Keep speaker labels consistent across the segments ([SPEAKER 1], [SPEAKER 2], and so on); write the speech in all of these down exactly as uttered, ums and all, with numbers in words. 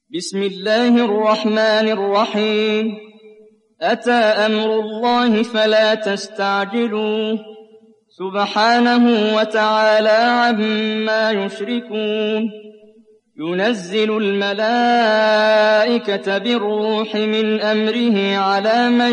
[SPEAKER 1] بسم الله الرحمن الرحيم أتى أمر الله فلا تستعجلوه سبحانه وتعالى عما يشركون ينزل الملائكة بالروح من أمره على من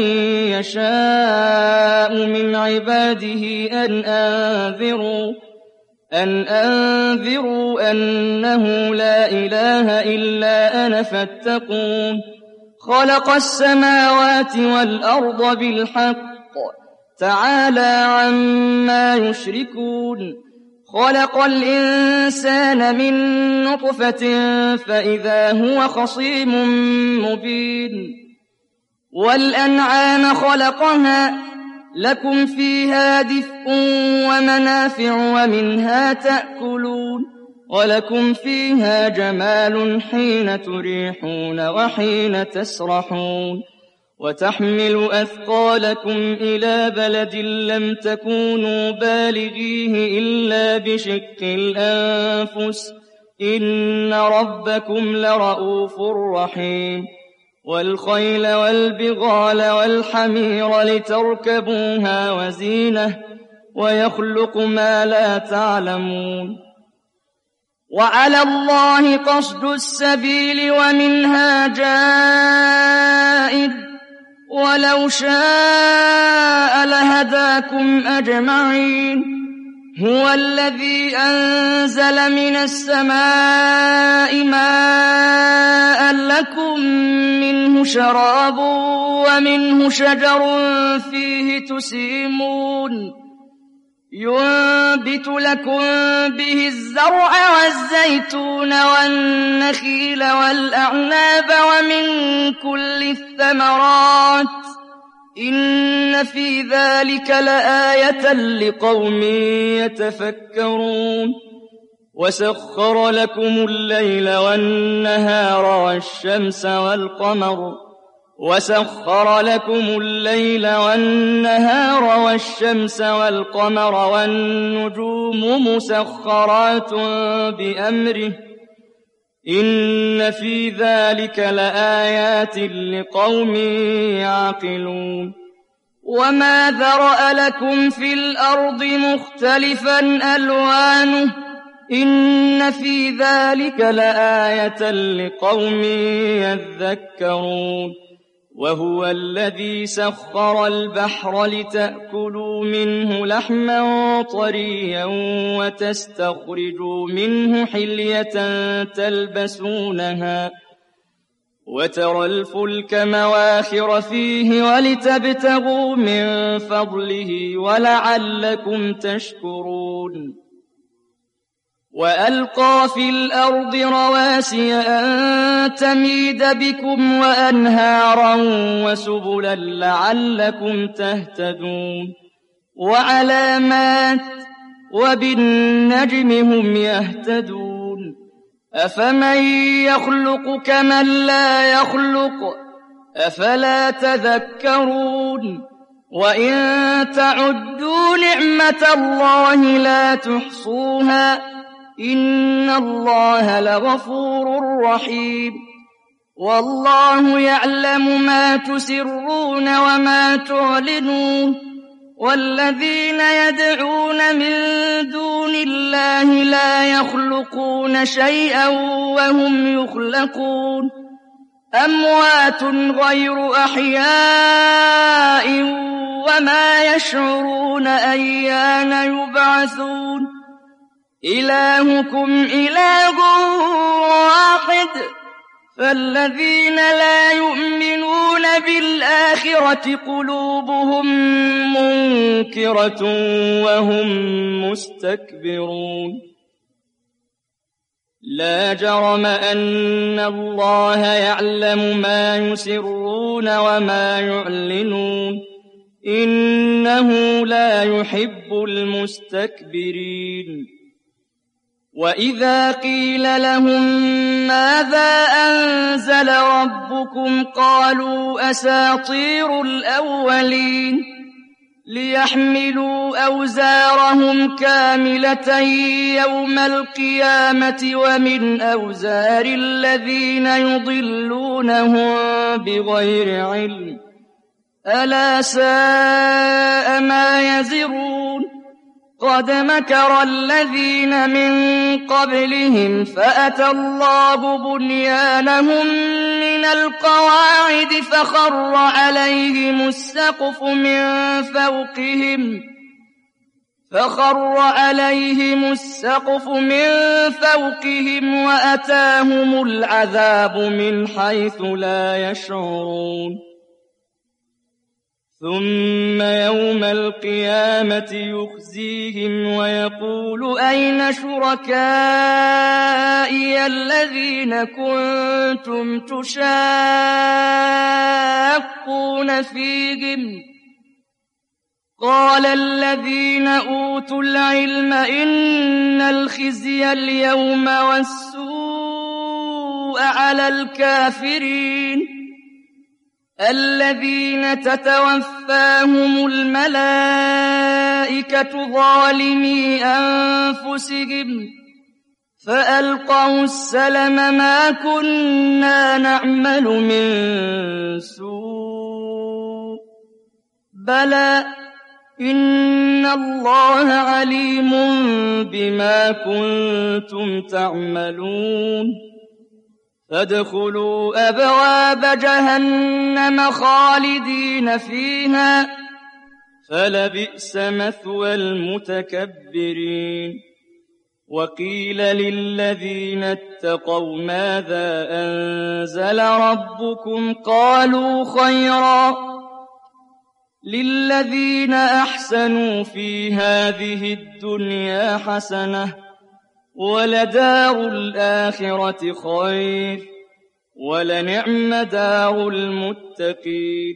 [SPEAKER 1] يشاء من عباده أن أنذروا أن أنذروا أنه لا إله إلا أنا فاتقون خلق السماوات والأرض بالحق تعالى عما يشركون خلق الإنسان من نطفة فإذا هو خصيم مبين والأنعام خلقها لكم فيها دفء ومنافع ومنها تأكلون ولكم فيها جمال حين تريحون وحين تسرحون وتحمل أثقالكم إلى بلد لم تكونوا بالغيه إلا بشق الأنفس إن ربكم لرؤوف رحيم والخيل والبغال والحمير لتركبوها وزينة ويخلق ما لا تعلمون وعلى الله قصد السبيل ومنها جائر ولو شاء لهداكم أجمعين هو الذي أنزل من السماء ماء لكم منه شراب ومنه شجر فيه تسيمون ينبت لكم به الزرع والزيتون والنخيل والأعناب ومن كل الثمرات إن في ذلك لآية لقوم يتفكرون وسخر لكم الليل والنهار والشمس والقمر وسخر لكم الليل والنهار والشمس والقمر والنجوم مسخرات بأمره إن في ذلك لآيات لقوم يعقلون وما ذرأ لكم في الأرض مختلفا ألوانه إن في ذلك لآية لقوم يذكرون وهو الذي سخر البحر لتأكلوا منه لحما طريا وتستخرجوا منه حلية تلبسونها وترى الفلك مواخر فيه ولتبتغوا من فضله ولعلكم تشكرون وألقى في الأرض رواسي أن تميد بكم وأنهارا وسبلا لعلكم تهتدون وعلامات وبالنجم هم يهتدون أفمن يخلق كمن لا يخلق أفلا تذكرون وإن تعدوا نعمة الله لا تحصوها إن الله لغفور رحيم والله يعلم ما تسرون وما تعلنون والذين يدعون من دون الله لا يخلقون شيئا وهم يخلقون أموات غير أحياء وما يشعرون أيان يبعثون إلهكم إله واحد فالذين لا يؤمنون بالآخرة قلوبهم منكرة وهم مستكبرون لا جرم أن الله يعلم ما يسرون وما يعلنون إنه لا يحب المستكبرين وإذا قيل لهم ماذا أنزل ربكم قالوا أساطير الأولين ليحملوا أوزارهم كاملة يوم القيامة ومن أوزار الذين يضلونهم بغير علم ألا ساء ما يزرون قد مكر الذين من قبلهم فأتى الله بنيانهم من القواعد فخر عليهم السقف من فوقهم فخر عليهم السقف من فوقهم وأتاهم العذاب من حيث لا يشعرون ثم يوم القيامة يخزيهم ويقول أين شركائي الذين كنتم تشاقون فيهم قال الذين أوتوا العلم إن الخزي اليوم والسوء على الكافرين الذين تتوفاهم الملائكة ظالمي أنفسهم فألقوا السلم ما كنا نعمل من سوء بلى إن الله عليم بما كنتم تعملون فادخلوا أبواب جهنم خالدين فيها فلبئس مثوى المتكبرين وقيل للذين اتقوا ماذا أنزل ربكم قالوا خيرا للذين أحسنوا في هذه الدنيا حسنة ولدار الآخرة خير ولنعم دار المتقين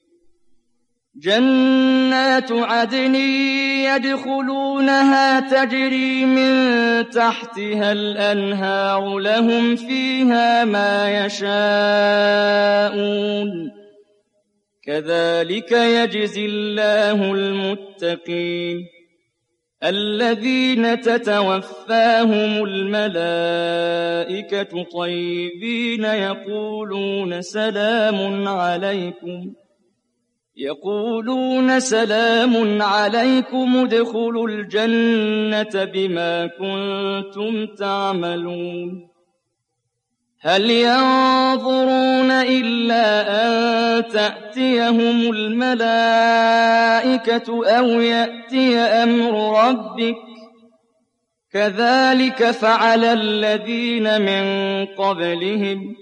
[SPEAKER 1] جنات عدن يدخلونها تجري من تحتها الأنهار لهم فيها ما يشاءون كذلك يجزي الله المتقين الذين تتوفاهم الملائكة طيبين يقولون سلام عليكم يقولون سلام عليكم ادخلوا الجنة بما كنتم تعملون هل ينظرون إلا أن تأتيهم الملائكة أو يأتي أمر ربك كذلك فعل الذين من قبلهم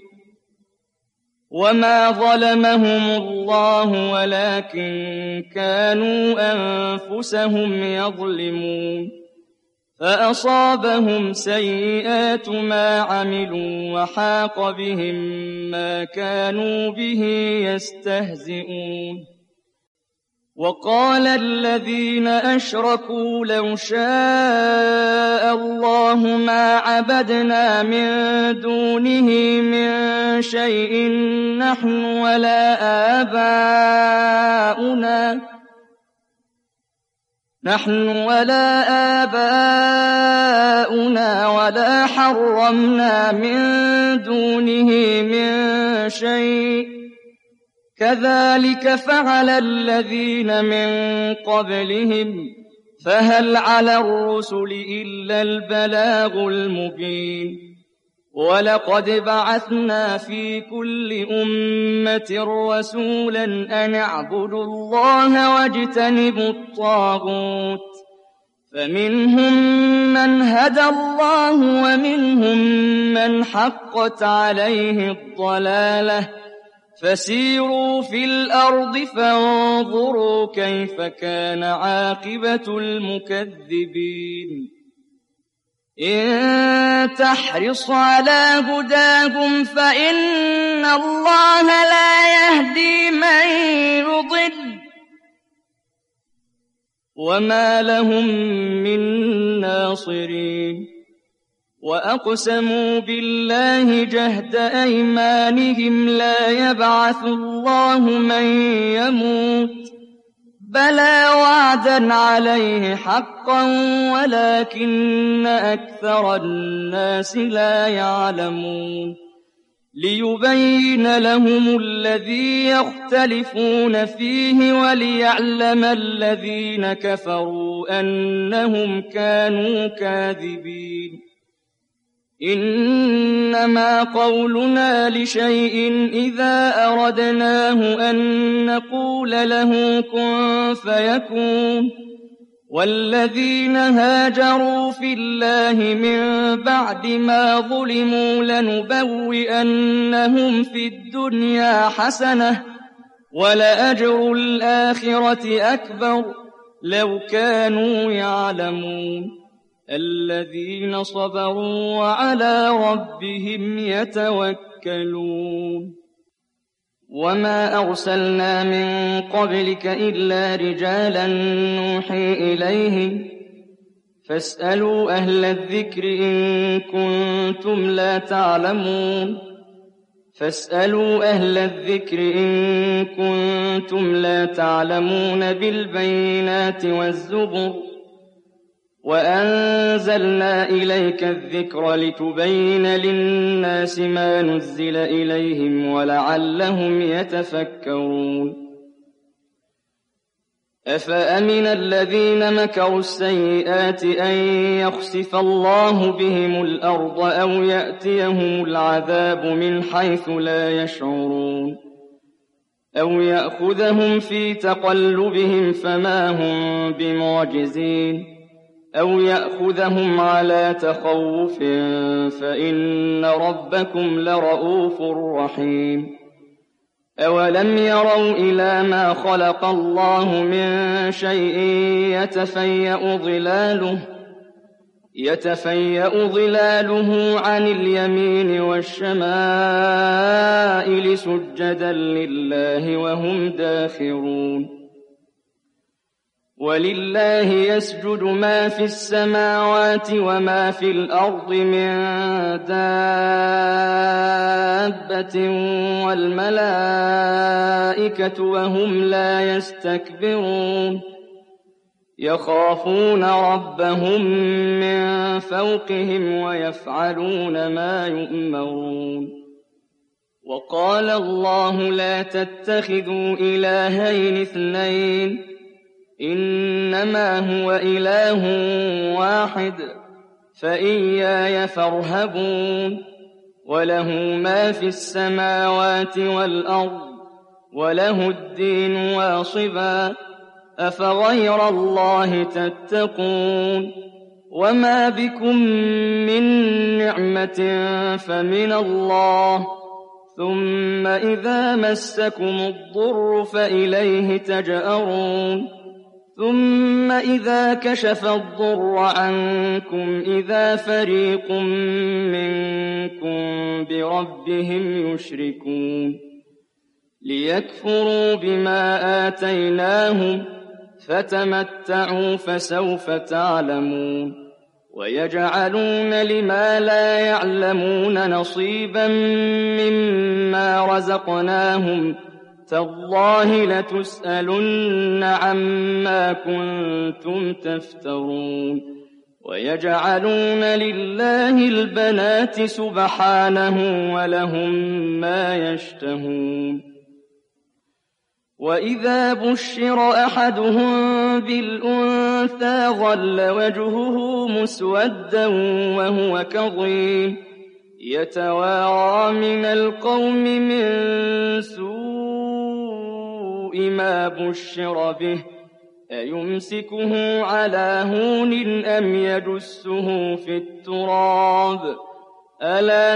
[SPEAKER 1] وما ظلمهم الله ولكن كانوا أنفسهم يظلمون فأصابهم سيئات ما عملوا وحاق بهم ما كانوا به يستهزئون وقال الذين أشركوا لو شاء الله ما عبدنا من دونه من شيء نحن ولا آباؤنا نحن ولا آباؤنا ولا حرمنا من دونه من شيء كذلك فعل الذين من قبلهم فهل على الرسل إلا البلاغ المبين ولقد بعثنا في كل أمة رسولا أن اعبدوا الله واجتنبوا الطاغوت فمنهم من هدى الله ومنهم من حقت عليه الضلالة فسيروا في الأرض فانظروا كيف كان عاقبة المكذبين إن تحرص على هداهم فإن الله لا يهدي من يضل وما لهم من ناصرين وأقسموا بالله جهد أيمانهم لا يبعث الله من يموت بلى وعدا عليه حقا ولكن أكثر الناس لا يعلمون ليبين لهم الذي يختلفون فيه وليعلم الذين كفروا أنهم كانوا كاذبين إنما قولنا لشيء إذا أردناه أن نقول له كن فيكون والذين هاجروا في الله من بعد ما ظلموا لنبوئنهم في الدنيا حسنة ولأجر الآخرة أكبر لو كانوا يعلمون الذين صبروا وعلى ربهم يتوكلون وما أرسلنا من قبلك إلا رجالا نوحي إليهم فاسألوا أهل الذكر إن كنتم لا تعلمون فاسألوا أهل الذكر إن كنتم لا تعلمون بالبينات والزبر وأنزلنا إليك الذكر لتبين للناس ما نزل إليهم ولعلهم يتفكرون أفأمن الذين مكروا السيئات أن يخسف الله بهم الأرض أو يأتيهم العذاب من حيث لا يشعرون أو يأخذهم في تقلبهم فما هم بمعجزين أو يأخذهم على تخوف فإن ربكم لرؤوف رحيم أولم يروا إلى ما خلق الله من شيء يتفيأ ظلاله يتفيأ ظلاله عن اليمين والشمائل سجدا لله وهم داخرون ولله يسجد ما في السماوات وما في الأرض من دابة والملائكة وهم لا يستكبرون يخافون ربهم من فوقهم ويفعلون ما يؤمرون وقال الله لا تتخذوا إلهين اثنين إنما هو إله واحد فإياي فارهبون وله ما في السماوات والأرض وله الدين واصبا أفغير الله تتقون وما بكم من نعمة فمن الله ثم إذا مسكم الضر فإليه تجأرون ثم إذا كشف الضر عنكم إذا فريق منكم بربهم يشركون ليكفروا بما آتيناهم فتمتعوا فسوف تعلمون ويجعلون لما لا يعلمون نصيبا مما رزقناهم تالله لتسألن عما كنتم تفترون ويجعلون لله البنات سبحانه ولهم ما يشتهون وإذا بشر أحدهم بالأنثى ظل وجهه مسودا وهو كظيم يتوارى من القوم من سوء ما بشر به أيمسكه على هون أم يدسه في التراب ألا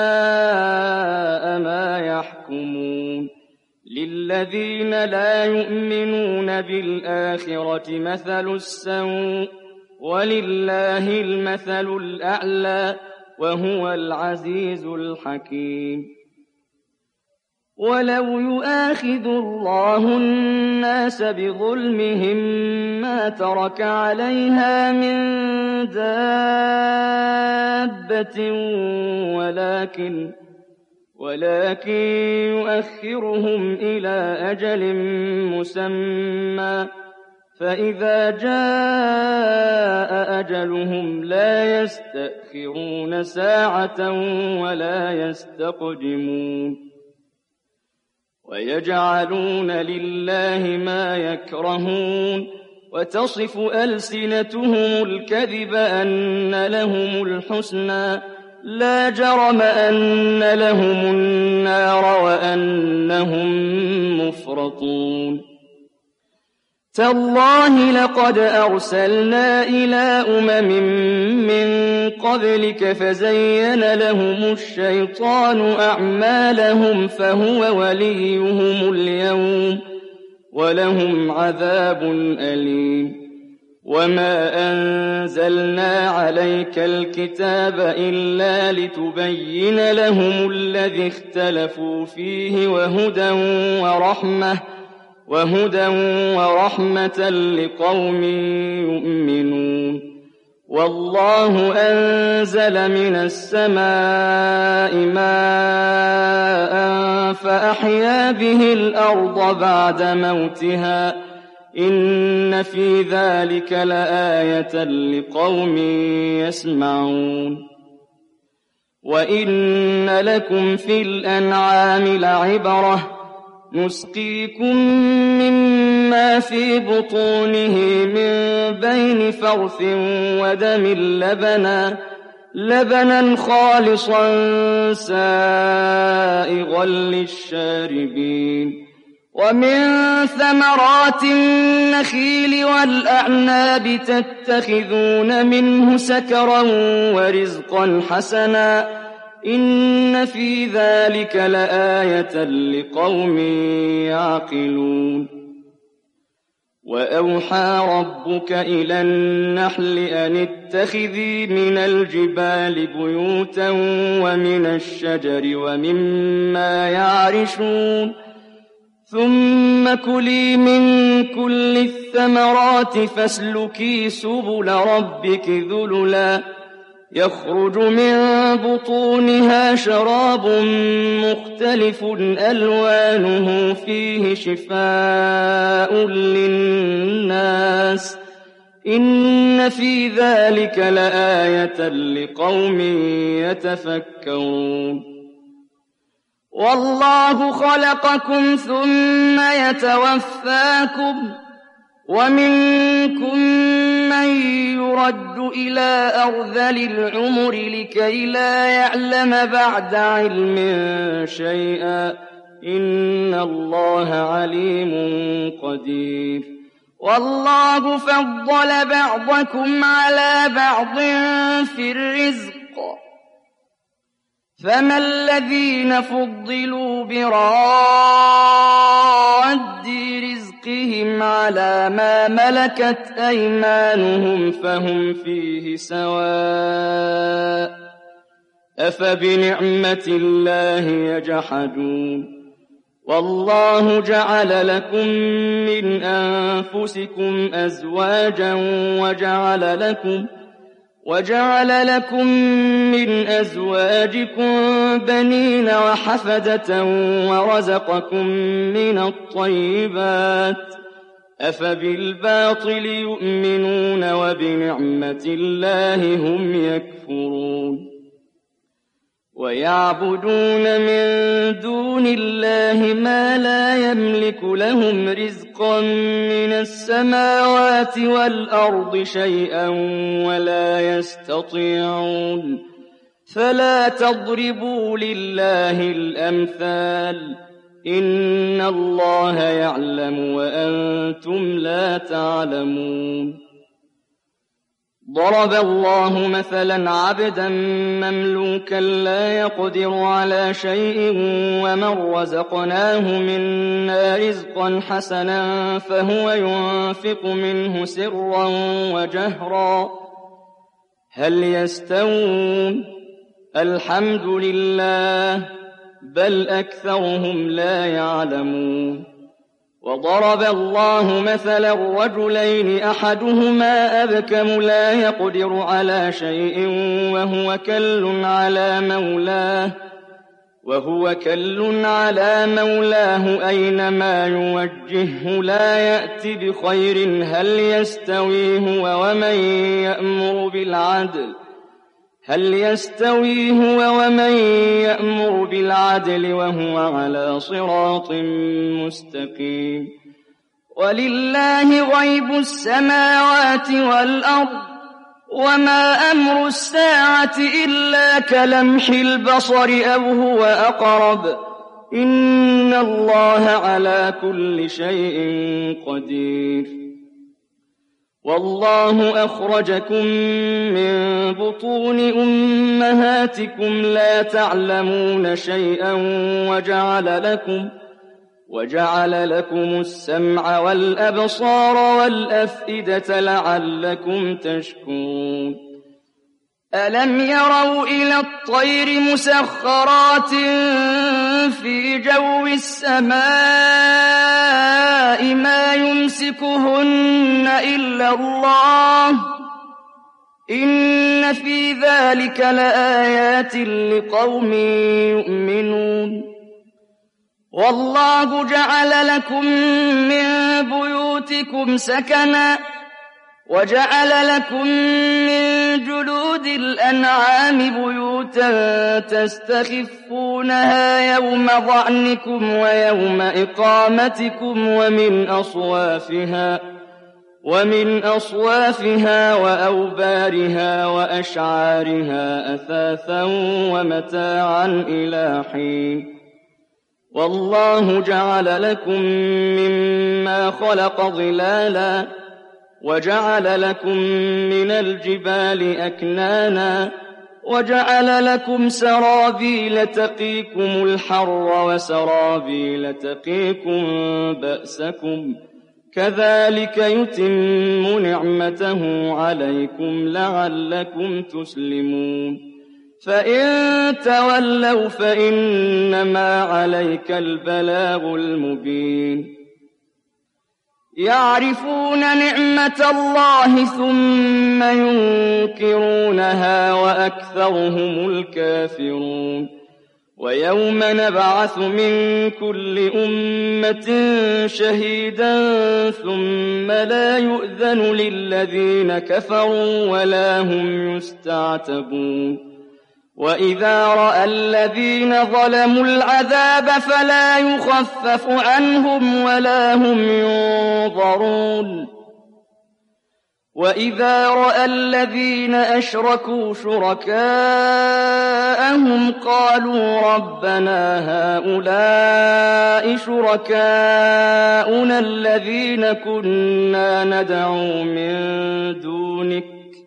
[SPEAKER 1] ساء ما يحكمون للذين لا يؤمنون بالآخرة مثل السوء ولله المثل الأعلى وهو العزيز الحكيم ولو يؤاخذ الله الناس بظلمهم ما ترك عليها من دابة ولكن ولكن يؤخرهم إلى أجل مسمى فإذا جاء أجلهم لا يستأخرون ساعة ولا يستقدمون ويجعلون لله ما يكرهون وتصف ألسنتهم الكذب أن لهم الحسنى لا جرم أن لهم النار وأنهم مفرطون تالله لقد أرسلنا إلى أمم من قبلك فزين لهم الشيطان أعمالهم فهو وليهم اليوم ولهم عذاب أليم وما أنزلنا عليك الكتاب إلا لتبين لهم الذي اختلفوا فيه وهدى ورحمة وهدى ورحمة لقوم يؤمنون والله أنزل من السماء ماء فأحيا به الأرض بعد موتها إن في ذلك لآية لقوم يسمعون وإن لكم في الأنعام لعبرة نسقيكم مما في بطونه من بين فرث ودم لبنا لبنا خالصا سائغا للشاربين ومن ثمرات النخيل والأعناب تتخذون منه سكرا ورزقا حسنا إن في ذلك لآية لقوم يعقلون وأوحى ربك إلى النحل أن اتخذي من الجبال بيوتا ومن الشجر ومما يعرشون ثم كلي من كل الثمرات فاسلكي سبل ربك ذللا يخرج من بطونها شراب مختلف ألوانه فيه شفاء للناس إن في ذلك لآية لقوم يتفكرون والله خلقكم ثم يتوفاكم ومنكم من يرد إلى أرذل العمر لكي لا يعلم بعد علم شيئا إن الله عليم قدير والله فضل بعضكم على بعض في الرزق فما الذين فضلوا براد رزقهم على ما ملكت أيمانهم فهم فيه سواء أفبنعمة الله يجحدون والله جعل لكم من أنفسكم أزواجا وجعل لكم وجعل لكم من أزواجكم بنين وحفدة ورزقكم من الطيبات أفبالباطل يؤمنون وبنعمة الله هم يكفرون ويعبدون من دون الله ما لا يملك لهم رزقا من السماوات والأرض شيئا ولا يستطيعون فلا تضربوا لله الأمثال إن الله يعلم وأنتم لا تعلمون ضرب الله مثلا عبدا مملوكا لا يقدر على شيء ومن رزقناه منا رزقا حسنا فهو ينفق منه سرا وجهرا هل يستوون الحمد لله بل أكثرهم لا يعلمون وضرب الله مثلا رجلين أحدهما أبكم لا يقدر على شيء وهو كل على مولاه وهو كل على مولاه أينما يوجهه لا يأت بخير هل يستوي هو ومن يأمر بالعدل هل يستوي هو ومن يأمر بالعدل وهو على صراط مستقيم ولله غيب السماوات والأرض وما أمر الساعة إلا كلمح البصر أو هو أقرب إن الله على كل شيء قدير والله أخرجكم من بطون أمهاتكم لا تعلمون شيئا وجعل لكم وجعل لكم السمع والأبصار والأفئدة لعلكم تشكرون ألم يروا إلى الطير مسخرات في جو السماء ما يمسكهن إلا الله إن في ذلك لآيات لقوم يؤمنون والله جعل لكم من بيوتكم سكنا وجعل لكم من جلود الأنعام بيوتا تستخفونها يوم ظعنكم ويوم إقامتكم ومن أصوافها ومن أصوافها وأوبارها وأشعارها أثاثا ومتاعا إلى حين والله جعل لكم مما خلق ظلالا وجعل لكم من الجبال أكنانا وجعل لكم سرابيل تقيكم الحر وسرابيل تقيكم بأسكم كذلك يتم نعمته عليكم لعلكم تسلمون فإن تولوا فإنما عليك البلاغ المبين يعرفون نعمة الله ثم ينكرونها وأكثرهم الكافرون ويوم نبعث من كل أمة شهيدا ثم لا يؤذن للذين كفروا ولا هم يستعتبون وإذا رأى الذين ظلموا العذاب فلا يخفف عنهم ولا هم ينظرون وإذا رأى الذين أشركوا شركاءهم قالوا ربنا هؤلاء شركاؤنا الذين كنا ندعو من دونك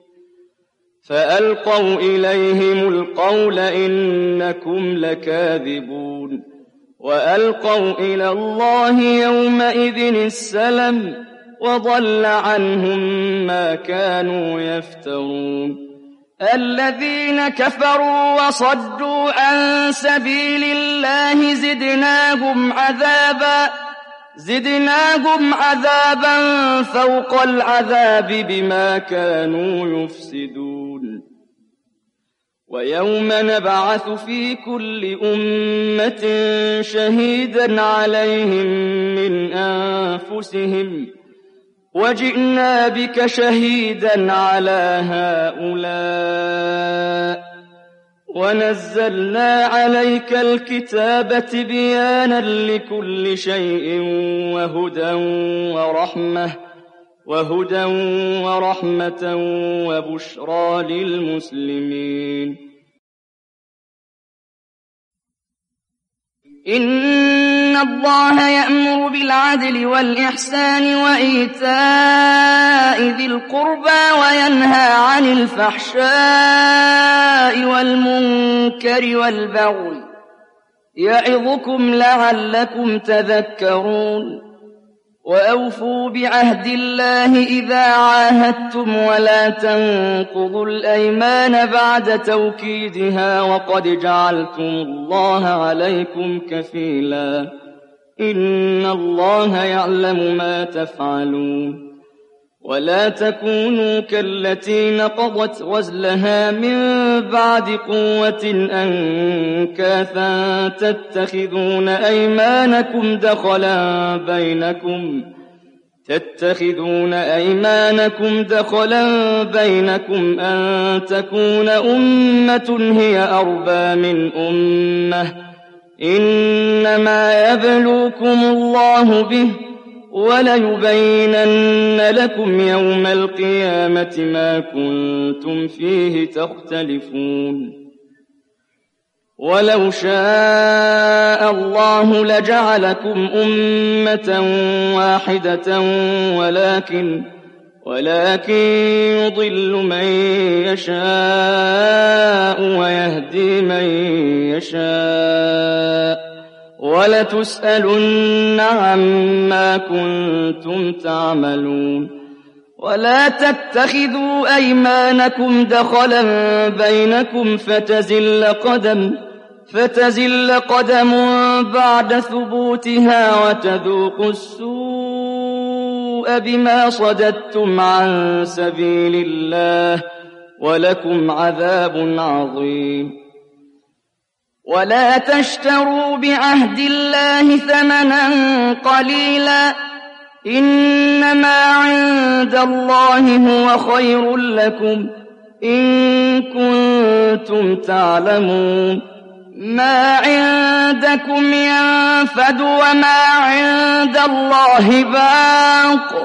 [SPEAKER 1] فألقوا إليهم القول إنكم لكاذبون وألقوا إلى الله يومئذ السلم وضل عنهم ما كانوا يفترون الذين كفروا وصدوا عن سبيل الله زدناهم عذابا زدناهم عذابا فوق العذاب بما كانوا يفسدون ويوم نبعث في كل أمة شهيدا عليهم من أنفسهم وجئنا بك شهيدا على هؤلاء ونزلنا عليك الكتاب تبيانا لكل شيء وهدى ورحمة وهدى ورحمة وبشرى للمسلمين إن الله يأمر بالعدل والإحسان وإيتاء ذي القربى وينهى عن الفحشاء والمنكر والبغي يعظكم لعلكم تذكرون وأوفوا بعهد الله إذا عاهدتم ولا تنقضوا الأيمان بعد توكيدها وقد جعلتم الله عليكم كفيلا إن الله يعلم ما تفعلون ولا تكونوا كالتي نقضت غزلها من بعد قوة أنكاثا تتخذون أيمانكم دخلا بينكم تتخذون أيمانكم دخلا بينكم أن تكون أمة هي أربى من أمة إنما يبلوكم الله به وليبينن لكم يوم القيامة ما كنتم فيه تختلفون ولو شاء الله لجعلكم أمة واحدة ولكن ولكن يضل من يشاء ويهدي من يشاء ولتسألن عما كنتم تعملون ولا تتخذوا أيمانكم دخلا بينكم فتزل قدم فتزل قدم بعد ثبوتها وتذوقوا السوء بما صددتم عن سبيل الله ولكم عذاب عظيم ولا تشتروا بعهد الله ثمنا قليلا إنما عند الله هو خير لكم إن كنتم تعلمون ما عندكم ينفد وما عند الله باق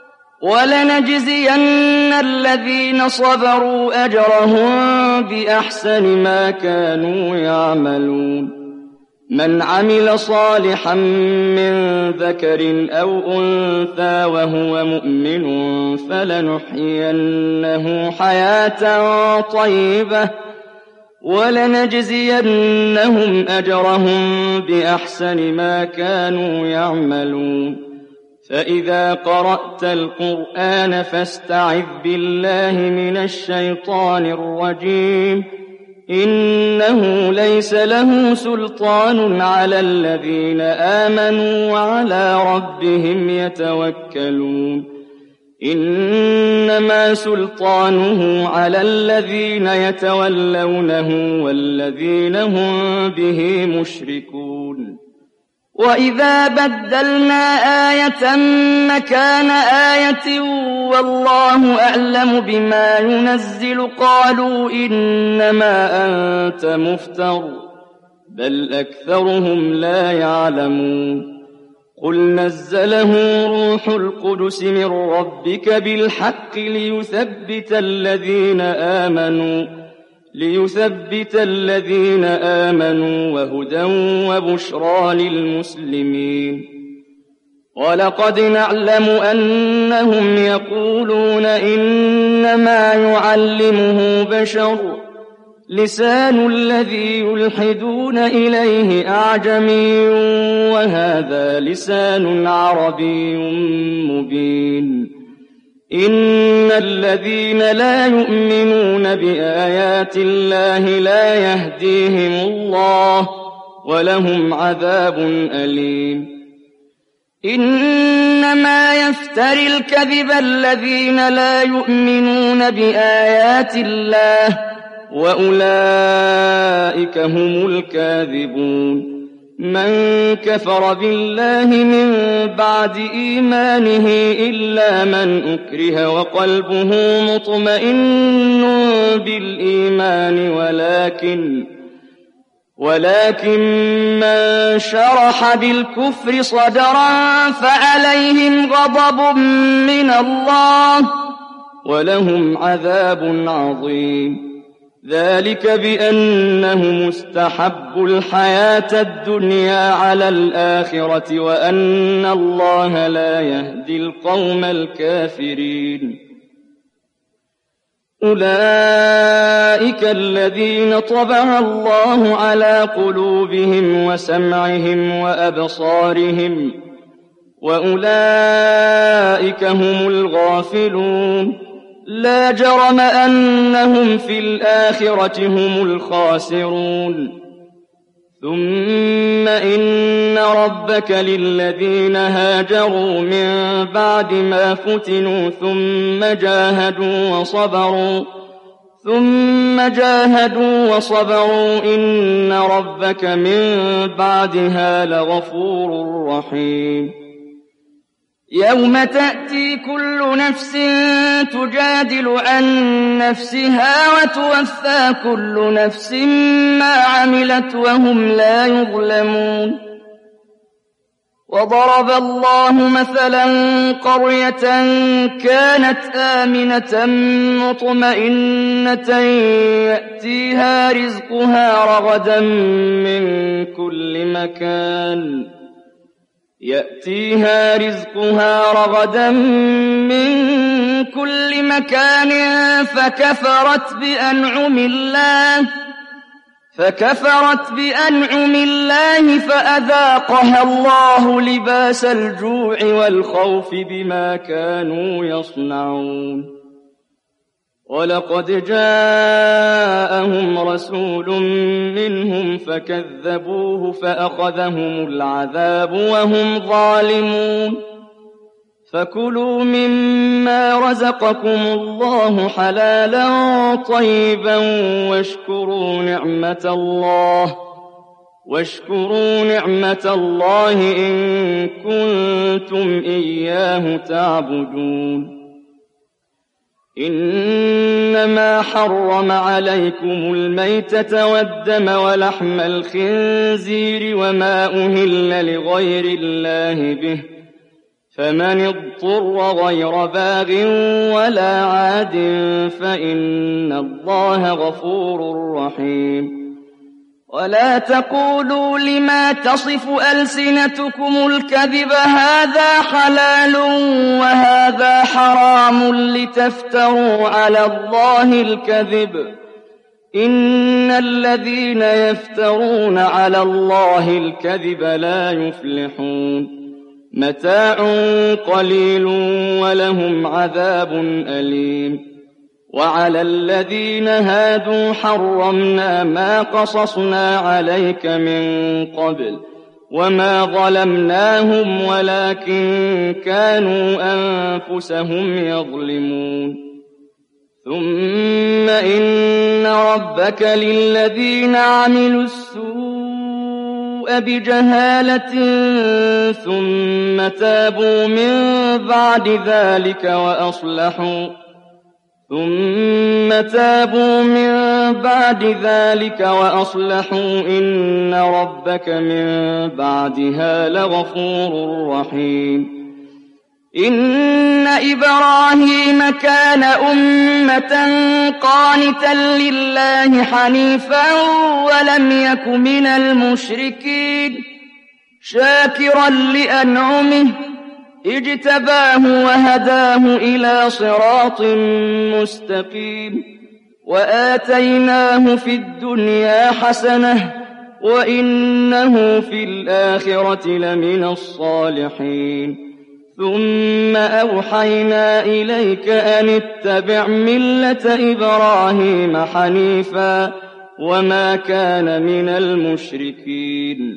[SPEAKER 1] ولنجزين الذين صبروا أجرهم بأحسن ما كانوا يعملون من عمل صالحا من ذكر أو أنثى وهو مؤمن فلنحيينه حياة طيبة ولنجزينهم أجرهم بأحسن ما كانوا يعملون فإذا قرأت القرآن فاستعذ بالله من الشيطان الرجيم إنه ليس له سلطان على الذين آمنوا وعلى ربهم يتوكلون إنما سلطانه على الذين يتولونه والذين هم به مشركون وإذا بدلنا آية مكان آية والله أعلم بما ينزل قالوا إنما أنت مفتر بل أكثرهم لا يعلمون قل نزله روح القدس من ربك بالحق ليثبت الذين آمنوا ليثبت الذين آمنوا وهدى وبشرى للمسلمين ولقد نعلم أنهم يقولون إنما يعلمه بشر لسان الذي يلحدون إليه أعجمي وهذا لسان عربي مبين إن الذين لا يؤمنون بآيات الله لا يهديهم الله ولهم عذاب أليم إنما يفتري الكذب الذين لا يؤمنون بآيات الله وأولئك هم الكاذبون من كفر بالله من بعد إيمانه إلا من أكره وقلبه مطمئن بالإيمان ولكن ولكن من شرح بالكفر صدرا فعليهم غضب من الله ولهم عذاب عظيم ذلك بأنهم استحبوا الحياة الدنيا على الآخرة وأن الله لا يهدي القوم الكافرين أولئك الذين طبع الله على قلوبهم وسمعهم وأبصارهم وأولئك هم الغافلون لا جرم أنهم في الآخرة هم الخاسرون ثم إن ربك للذين هاجروا من بعد ما فتنوا ثم جاهدوا وصبروا ثم جاهدوا وصبروا إن ربك من بعدها لغفور رحيم يوم تأتي كل نفس تجادل عن نفسها وتوفى كل نفس ما عملت وهم لا يظلمون وضرب الله مثلا قرية كانت آمنة مطمئنة يأتيها رزقها رغدا من كل مكان يأتيها رزقها رغدا من كل مكان فكفرت بأنعم الله فكفرت بأنعم الله فأذاقها الله لباس الجوع والخوف بما كانوا يصنعون ولقد جاءهم رسول منهم فكذبوه فأخذهم العذاب وهم ظالمون فكلوا مما رزقكم الله حلالا طيبا واشكروا نعمة الله واشكروا نعمة الله إن كنتم إياه تعبدون إنما حرم عليكم الميتة والدم ولحم الخنزير وما أهل لغير الله به فمن اضطر غير باغ ولا عاد فإن الله غفور رحيم ولا تقولوا لما تصف ألسنتكم الكذب هذا حلال وهذا حرام لتفتروا على الله الكذب إن الذين يفترون على الله الكذب لا يفلحون متاع قليل ولهم عذاب أليم وعلى الذين هادوا حرمنا ما قصصنا عليك من قبل وما ظلمناهم ولكن كانوا أنفسهم يظلمون ثم إن ربك للذين عملوا السوء بجهالة ثم تابوا من بعد ذلك وأصلحوا ثم تابوا من بعد ذلك وأصلحوا إن ربك من بعدها لغفور رحيم إن إبراهيم كان أمة قانتا لله حنيفا ولم يك من المشركين شاكرا لأنعمه اجتباه وهداه إلى صراط مستقيم وآتيناه في الدنيا حسنة وإنه في الآخرة لمن الصالحين ثم أوحينا إليك أن اتبع ملة إبراهيم حنيفا وما كان من المشركين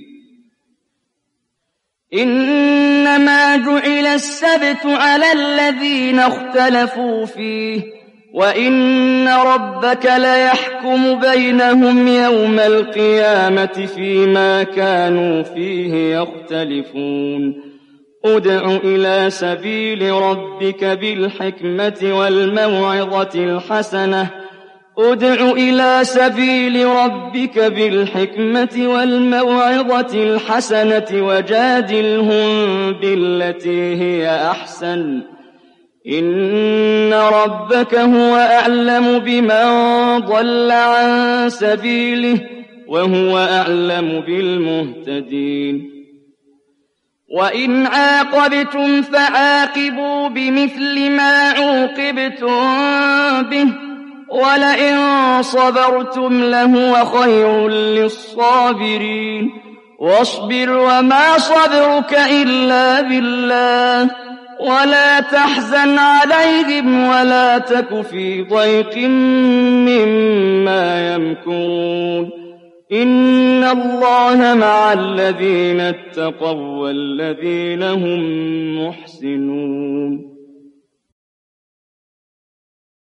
[SPEAKER 1] إنما جعل السبت على الذين اختلفوا فيه وإن ربك ليحكم بينهم يوم القيامة فيما كانوا فيه يختلفون ادع إلى سبيل ربك بالحكمة والموعظة الحسنة ادع إلى سبيل ربك بالحكمة والموعظة الحسنة وجادلهم بالتي هي أحسن إن ربك هو أعلم بمن ضل عن سبيله وهو أعلم بالمهتدين وإن عاقبتم فعاقبوا بمثل ما عوقبتم به ولئن صبرتم لهو خير للصابرين واصبر وما صبرك إلا بالله ولا تحزن عليهم ولا تك في ضيق مما يمكرون إن الله مع الذين اتقوا والذين هم محسنون.